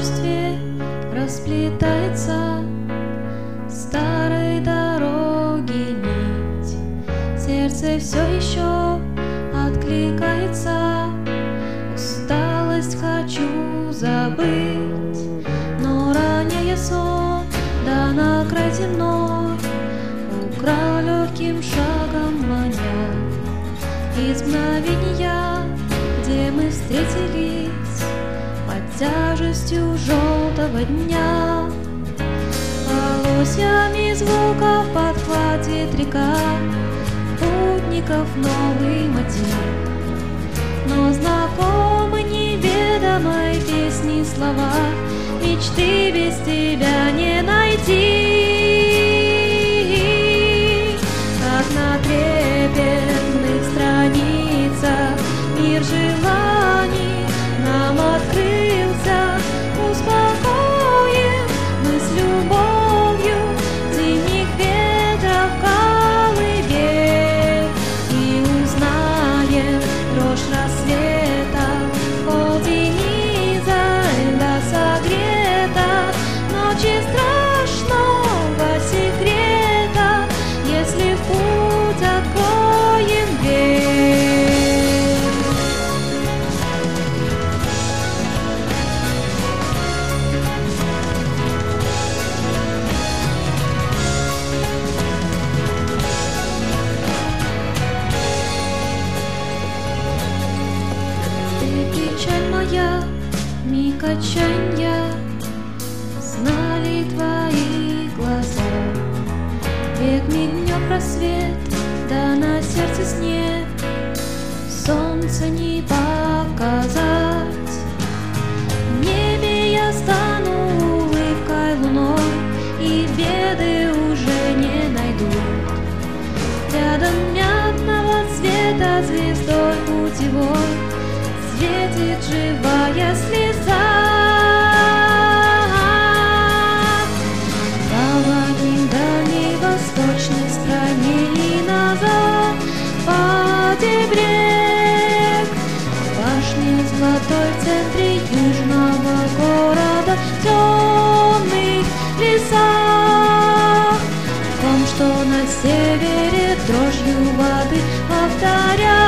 одиночестве расплетается старой дороги нить. Сердце все еще откликается, усталость хочу забыть, но роняя сон, да на край земной, украл легким шагом маня из мгновения, где мы встретились под тяжестью желтого дня. Полосьями звуков подхватит река путников новый мотив, но знакомы неведомой песни слова, мечты без тебя не найти. Как на трепетных страницах мир желаний нам открылся, успокоим мы с любовью зимних ветров колыбель и узнаем дрожь рассвета, хоть и низа льда согрета, ночи страшного секрета, если в путь откроем дверь. Печаль моя, миг отчаяния, знали твои глаза. Век мигнет просвет, да на сердце снег, солнце не показать. В небе я стану улыбкой луной, и беды уже не найдут. Рядом мятного цвета звездой путевой светит живая слеза. Гавани дальней восточной стране и на западе брег, башни золотой в центре южного города, в темных лесах, в том, что на севере дрожью воды повторяет